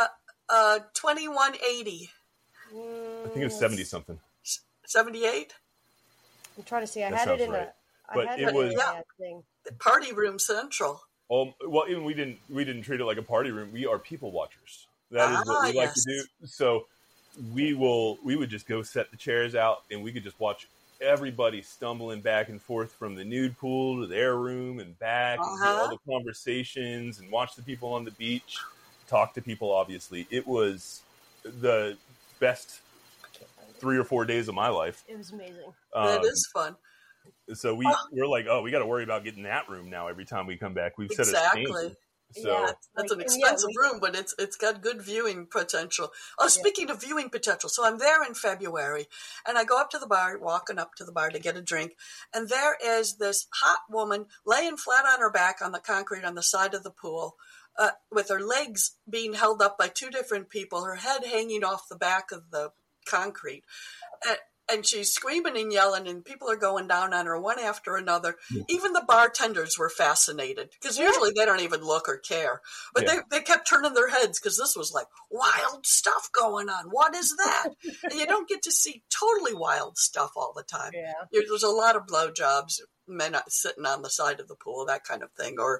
2180. I think it was 70 something. 78. I'm trying to see. I had it in right. thing. Party room central. Well, even we didn't treat it like a party room. We are people watchers. That is what we like to do. So we would just go set the chairs out, and we could just watch everybody stumbling back and forth from the nude pool to their room and back, and hear all the conversations, and watch the people on the beach, talk to people. Obviously, it was the best 3 or 4 days of my life. It was amazing. It is fun. So we're like, we got to worry about getting that room now every time we come back. We've set a standard. So yeah, that's an expensive room, but it's got good viewing potential. Oh, speaking of viewing potential, so I'm there in February, and I go up to the bar, walking up to the bar to get a drink, and there is this hot woman laying flat on her back on the concrete on the side of the pool, with her legs being held up by 2 different people, her head hanging off the back of the concrete. and she's screaming and yelling, and people are going down on her one after another. Yeah. Even the bartenders were fascinated, because usually they don't even look or care. But they kept turning their heads, because this was like wild stuff going on. What is that? And you don't get to see totally wild stuff all the time. Yeah. There's a lot of blowjobs, men sitting on the side of the pool, that kind of thing, or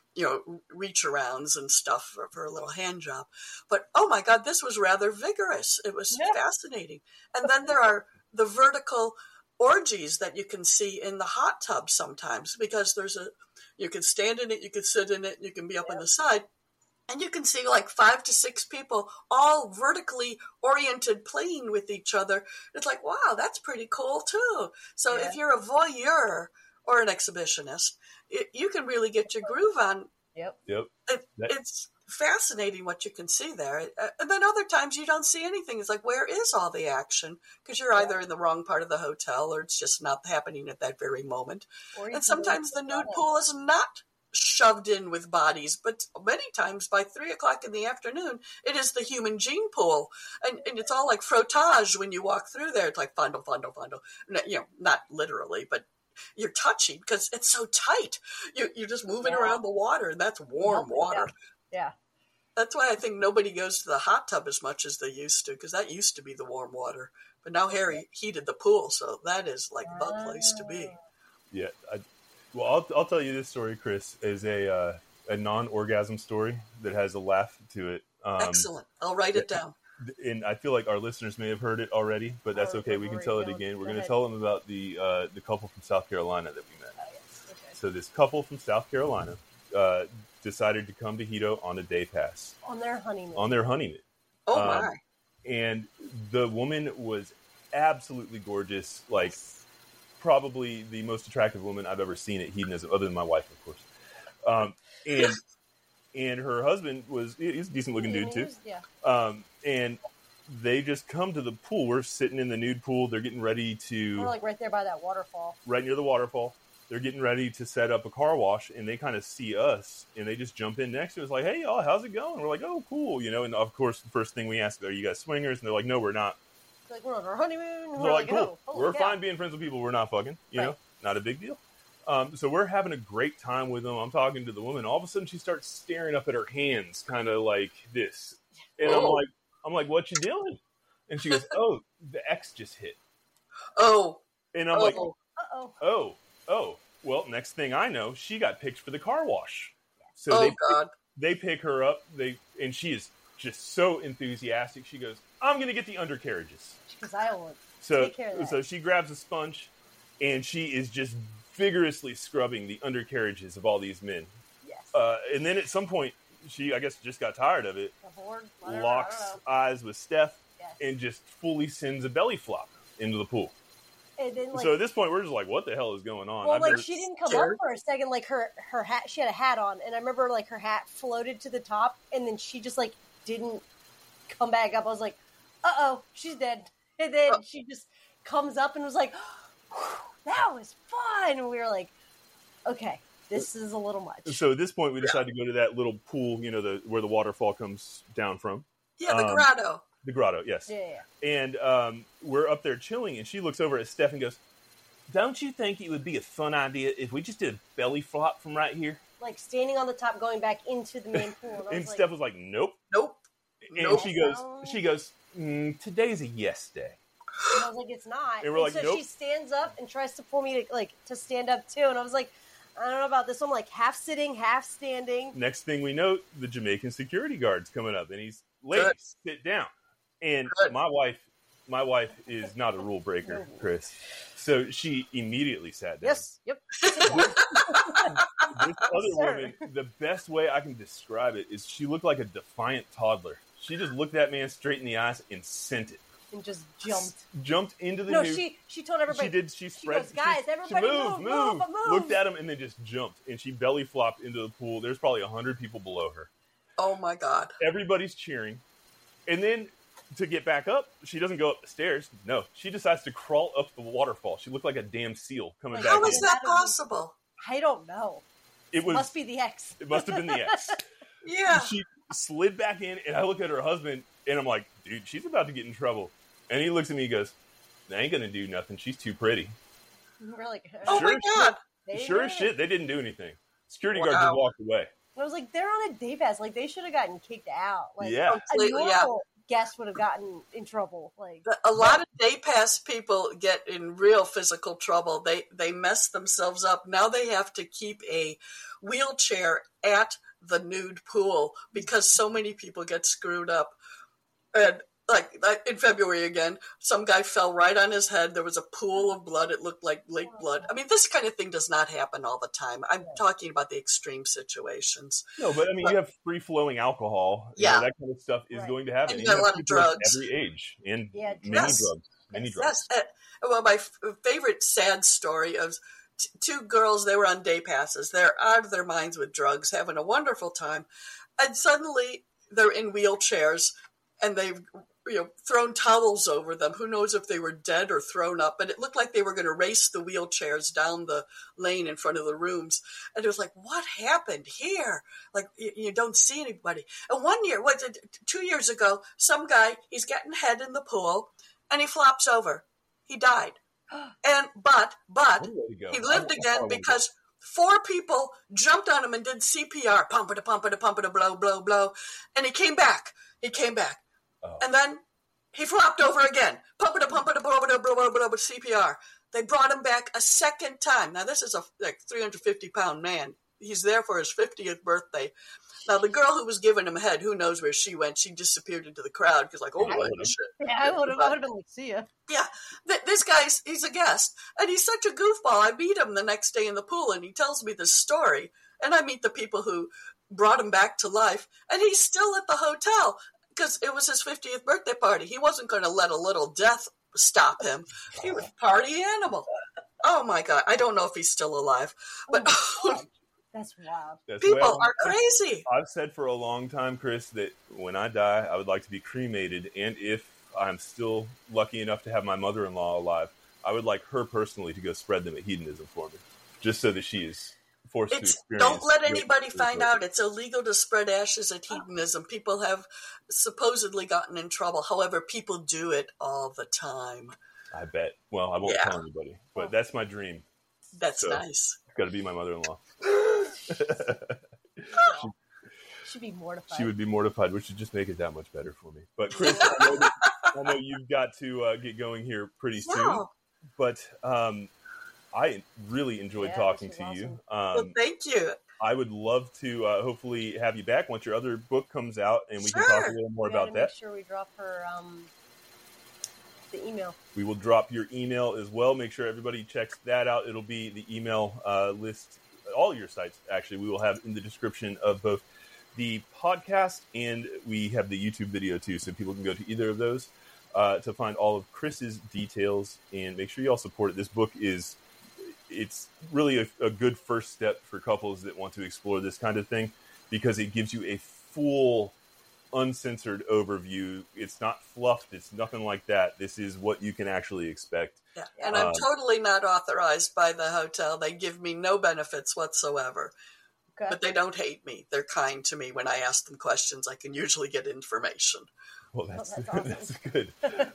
reach arounds and stuff for a little hand job. But, oh my God, this was rather vigorous. It was fascinating. And then there are the vertical orgies that you can see in the hot tub sometimes, because you can stand in it, you can sit in it, you can be up on the side, and you can see like 5 to 6 people all vertically oriented playing with each other. It's like, wow, that's pretty cool too. So if you're a voyeur or an exhibitionist, you can really get your groove on. Yep. It's fascinating what you can see there. And then other times you don't see anything. It's like, where is all the action? Because you're either in the wrong part of the hotel, or it's just not happening at that very moment. And sometimes the nude pool is not shoved in with bodies, but many times by 3:00 in the afternoon, it is the human gene pool. And it's all like frottage when you walk through there. It's like fondle. Not literally, but you're touching, because it's so tight. You're just moving around the water, and that's warm water. Yeah. That's why I think nobody goes to the hot tub as much as they used to, because that used to be the warm water. But now Harry heated the pool, so that is like the place to be. Yeah. I'll tell you this story, Chris, is a non-orgasm story that has a laugh to it. Excellent. I'll write it down. And I feel like our listeners may have heard it already, but that's okay. We can tell it again. We're going to tell them about the couple from South Carolina that we met. Okay. So this couple from South Carolina decided to come to Hedo on a day pass. On their honeymoon. Oh, my. And the woman was absolutely gorgeous, like probably the most attractive woman I've ever seen at hedonism, other than my wife, of course. And her husband he's a decent looking dude too. Yeah. And they just come to the pool. We're sitting in the nude pool. They're getting ready to... We're like right there by that waterfall. Right near the waterfall. They're getting ready to set up a car wash, and they kind of see us, and they just jump in next to us like, hey, y'all, how's it going? We're like, oh, cool. And of course, the first thing we ask, are you guys swingers? And they're like, no, we're not. It's like, we're on our honeymoon. We're like, cool. Oh, we're fine being friends with people. We're not fucking, you know, not a big deal. So we're having a great time with them. I'm talking to the woman. All of a sudden, she starts staring up at her hands, kind of like this. And I'm like, what you doing? And she goes, oh, the X just hit. Oh. And I'm like, oh. Well, next thing I know, she got picked for the car wash. So they pick her up. And she is just so enthusiastic. She goes, I'm going to get the undercarriages. Because I will take care of that. So she grabs a sponge, and she is just vigorously scrubbing the undercarriages of all these men. Yes. And then at some point, she, I guess, just got tired of it, bored, locks eyes with Steph, and just fully sends a belly flop into the pool. And then, so at this point, we're just like, what the hell is going on? Well, she didn't come up for a second. Like, her hat, she had a hat on, and I remember, like, her hat floated to the top, and then she just, like, didn't come back up. I was like, she's dead. And then she just comes up and was like, that was fun. And we were like, okay, this is a little much. So at this point, we decided to go to that little pool, where the waterfall comes down from. Yeah, the grotto. The grotto, yes. Yeah. And we're up there chilling, and she looks over at Steph and goes, don't you think it would be a fun idea if we just did a belly flop from right here? Like standing on the top, going back into the main pool. And Steph was like, nope. And she goes, today's a yes day. And I was like, it's not. And we're like, nope. She stands up and tries to pull me to stand up too. And I was like, I don't know about this. I'm like half sitting, half standing. Next thing we know, the Jamaican security guard's coming up, and he's, ladies, sit down. And my wife is not a rule breaker, Chris. So she immediately sat down. Yes. Yep. This other woman, the best way I can describe it is she looked like a defiant toddler. She just looked that man straight in the eyes and sent it. And just jumped. Jumped into the No, she told everybody. She did. She spread. Goes, guys, everybody move. Looked at him and then just jumped. And she belly flopped into the pool. There's probably 100 people below her. Oh, my God. Everybody's cheering. And then to get back up, she doesn't go up the stairs. No, she decides to crawl up the waterfall. She looked like a damn seal coming back. How is that possible? I don't know. It must be the X. It must have been the X. Yeah. She slid back in, and I look at her husband, and I'm like, dude, she's about to get in trouble. And he looks at me and goes, they ain't gonna do nothing. She's too pretty. We're like, Oh my God. Sure as shit, they didn't do anything. Security guard Wow. just walked away. I was like, they're on a day pass. Like, they should have gotten kicked out. Like, Yeah. a Completely, normal guest would have gotten in trouble. Like, A lot of day pass people get in real physical trouble. They mess themselves up. Now they have to keep a wheelchair at the nude pool because so many people get screwed up. And like in February again, some guy fell right on his head. There was a pool of blood. It looked like lake blood. I mean, this kind of thing does not happen all the time. I'm talking about the extreme situations. No, but I mean, you have free-flowing alcohol. You know, that kind of stuff is going to happen. And you got a lot of drugs. Every age and Yeah, many yes. drugs. Many drugs. Yes. Well, my favorite sad story of two girls, they were on day passes. They're out of their minds with drugs, having a wonderful time. And suddenly they're in wheelchairs and they've thrown towels over them. Who knows if they were dead or thrown up, but it looked like they were going to race the wheelchairs down the lane in front of the rooms. And it was like, what happened here? Like, you don't see anybody. And 2 years ago, some guy, he's getting head in the pool and he flops over. He died. And, but he lived again because 4 people jumped on him and did CPR. Pump it, blow, blow, blow. And he came back. Oh. And then he flopped over again. Pump it, blow, blow, blow, blow, CPR. They brought him back a second time. Now, this is a 350-pound man. He's there for his 50th birthday. Now, the girl who was giving him head, who knows where she went? She disappeared into the crowd because, like, oh, what the shit. Yeah, I would have been like, see ya. Yeah, this guy's, he's a guest. And he's such a goofball. I meet him the next day in the pool, and he tells me this story. And I meet the people who brought him back to life. And he's still at the hotel because it was his 50th birthday party. He wasn't going to let a little death stop him. He was a party animal. Oh, my God. I don't know if he's still alive. But that's wild. People are crazy. I've said for a long time, Chris, that when I die, I would like to be cremated. And if I'm still lucky enough to have my mother-in-law alive, I would like her personally to go spread them at hedonism for me, just so that she is forced to experience. Don't let anybody find out. It's illegal to spread ashes at hedonism. People have supposedly gotten in trouble. However, people do it all the time. I bet. Well, I won't tell anybody, but that's my dream. That's nice. It's got to be my mother-in-law. She'd be mortified. She would be mortified, which would just make it that much better for me. But Chris, I know you've got to get going here pretty soon. But I really enjoyed talking to you. Well, thank you. I would love to hopefully have you back once your other book comes out, and we can talk a little more about that. Make sure we drop her the email. We will drop your email as well. Make sure everybody checks that out. It'll be the email list. All your sites, actually, we will have in the description of both the podcast and we have the YouTube video too, so people can go to either of those to find all of Chris's details, and make sure you all support it. This book it's really a good first step for couples that want to explore this kind of thing, because it gives you a full, uncensored overview. It's not fluffed. It's nothing like that. This is what you can actually expect. Yeah. And I'm totally not authorized by the hotel. They give me no benefits whatsoever. Okay. But they don't hate me. They're kind to me. When I ask them questions, I can usually get information. Well, that's good.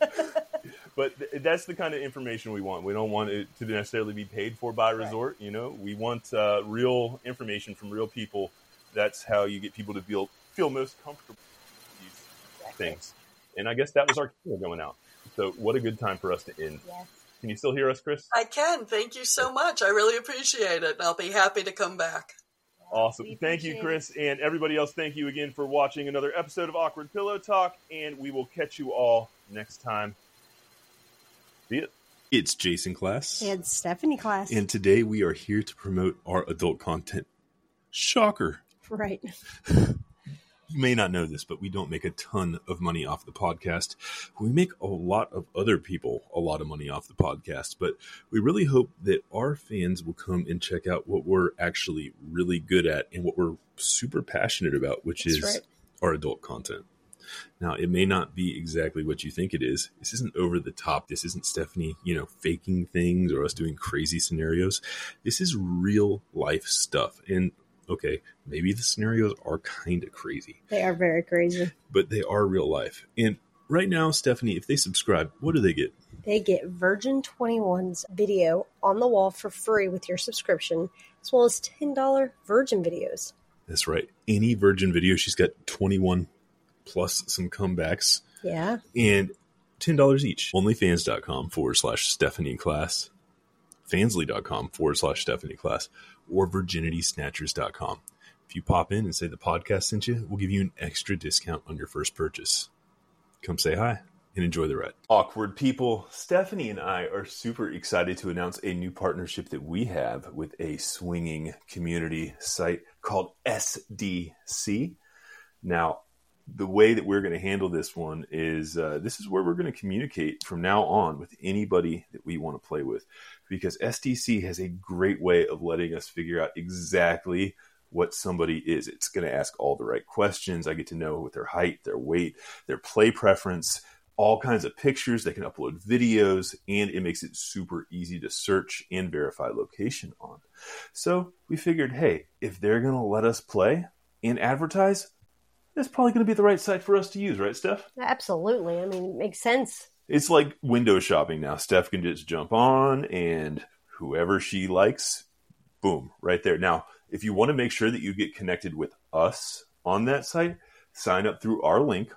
But that's the kind of information we want. We don't want it to necessarily be paid for by a resort. You know, we want real information from real people. That's how you get people to feel most comfortable with these things. And I guess that was our cue going out. So what a good time for us to end. Yes. Can you still hear us, Chris? I can. Thank you so much. I really appreciate it. And I'll be happy to come back. Awesome. Thank you, Chris. And everybody else, thank you again for watching another episode of Awkward Pillow Talk. And we will catch you all next time. See it. It's Jason Class. And Stephanie Class. And today we are here to promote our adult content. Shocker. Right. You may not know this, but we don't make a ton of money off the podcast. We make a lot of other people a lot of money off the podcast, but we really hope that our fans will come and check out what we're actually really good at and what we're super passionate about, which is our adult content. Now, it may not be exactly what you think it is. This isn't over the top. This isn't Stephanie, faking things or us doing crazy scenarios. This is real life stuff. And okay, maybe the scenarios are kind of crazy. They are very crazy. But they are real life. And right now, Stephanie, if they subscribe, what do they get? They get Virgin 21's video on the wall for free with your subscription, as well as $10 Virgin videos. That's right. Any Virgin video, she's got 21 plus some comebacks. Yeah. And $10 each. Onlyfans.com/Stephanie Class, Fansly.com/Stephanie Class, or VirginitySnatchers.com. If you pop in and say the podcast sent you, we'll give you an extra discount on your first purchase. Come say hi and enjoy the ride. Awkward people, Stephanie and I are super excited to announce a new partnership that we have with a swinging community site called SDC. Now, the way that we're going to handle this one is this is where we're going to communicate from now on with anybody that we want to play with, because SDC has a great way of letting us figure out exactly what somebody is. It's going to ask all the right questions. I get to know what their height, their weight, their play preference, all kinds of pictures. They can upload videos, and it makes it super easy to search and verify location on. So we figured, hey, if they're going to let us play and advertise, that's probably going to be the right site for us to use, right, Steph? Absolutely. I mean, it makes sense. It's like window shopping now. Steph can just jump on, and whoever she likes, boom, right there. Now, if you want to make sure that you get connected with us on that site, sign up through our link,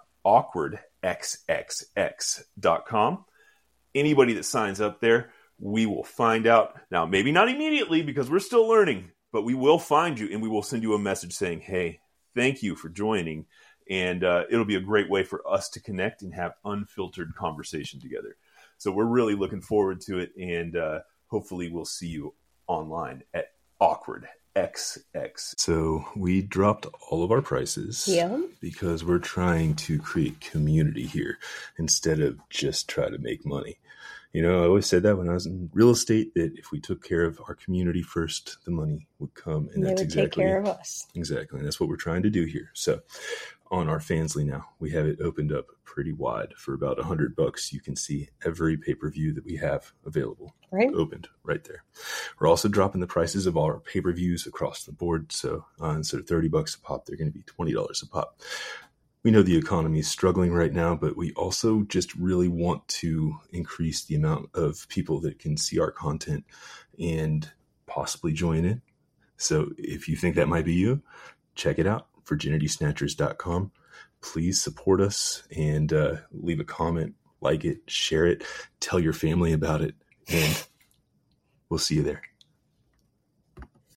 awkwardxxx.com. Anybody that signs up there, we will find out. Now, maybe not immediately because we're still learning, but we will find you and we will send you a message saying, hey, thank you for joining. And it'll be a great way for us to connect and have unfiltered conversation together. So we're really looking forward to it. And hopefully we'll see you online at awkwardxx. So we dropped all of our prices because we're trying to create community here instead of just try to make money. You know, I always said that when I was in real estate, that if we took care of our community first, the money would come. And that's exactly take care of us. Exactly. And that's what we're trying to do here. So on our Fansly now, we have it opened up pretty wide for about $100. You can see every pay-per-view that we have available, opened right there. We're also dropping the prices of all our pay-per-views across the board. So instead of $30 a pop, they're going to be $20 a pop. We know the economy is struggling right now, but we also just really want to increase the amount of people that can see our content and possibly join in. So if you think that might be you, check it out, VirginitySnatchers.com. Please support us and leave a comment, like it, share it, tell your family about it, and we'll see you there.